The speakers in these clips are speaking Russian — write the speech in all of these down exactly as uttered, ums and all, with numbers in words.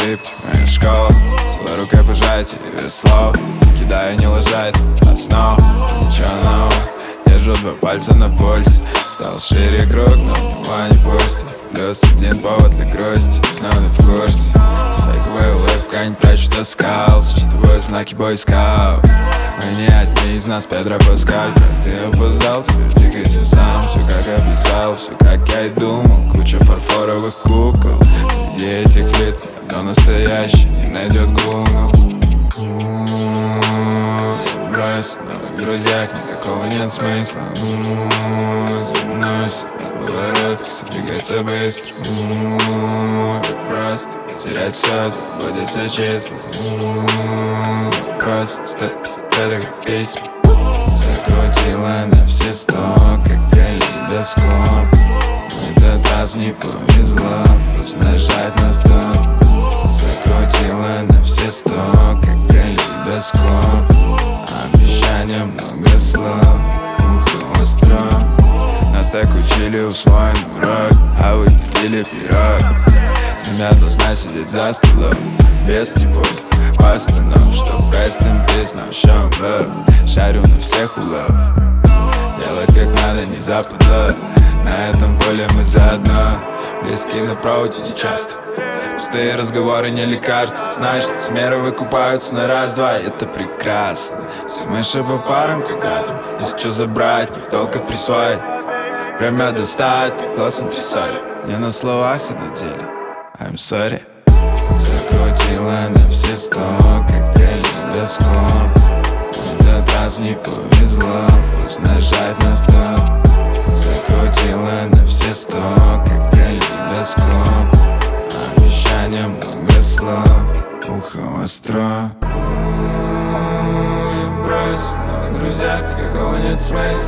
ошибки, моя школа. Целой рукой пожатие и без слов. Не кидаю, не лажает основ. Ничего нового, держу два пальца на пульсе. Стал шире круг, но него не пустит. Плюс один повод для грусти, но ты в курсе. За фейковая улыбка не прячет оскал. Считываю знаки бойскаут. Мы не одни из нас, Педро Паскаль. Как ты опоздал, теперь двигайся сам. Все как описал, все как я и думал. Куча фарфоровых кукол. Среди этих лиц никто настоящий не найдет Google. Я брось, в новых друзьях никакого нет смысла. Заносит на поворотах, все двигается быстро. Как просто потерять все, заботиться о числах. Просто сто пятьдесят это как письма. Закрутила на все сто, как калейдоскоп. В этот раз не повезло, просто нажать на стоп. Закрутила на все сто, как калейдоскоп. Обещания много слов, ухо остро. Нас так учили, усвоен урок, а вы пили пирог. Семья должна сидеть за столом, без типов постанов, чтоб простым ты знал, в чем love. Шарю на всех улов, делать как надо, не западло. На этом поле мы заодно, близки на проводе не часто. Пустые разговоры не лекарства. Знаешь, лицемеры выкупаются на раз-два, и это прекрасно. Все мыши по парам, когда там есть что забрать, не в долг, а присвоить. Время достать, ты глазом трясали. Не на словах, а на деле. I'm sorry. Закрутила на все сто, как калейдоскоп. В этот раз не повезло, пусть нажать на стоп. Закрутила на все сто, как калейдоскоп. Обещания много слов, ухо остро. Я брось, новых друзьях никакого нет смысла.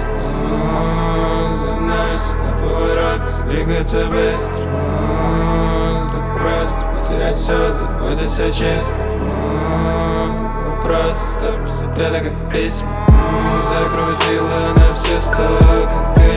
Заносит на поворотах, двигаться быстро. Так просто потерять все, заботиться о честном. Вопрос сто пятьдесят это как письма. Закрутила на все сто, как ты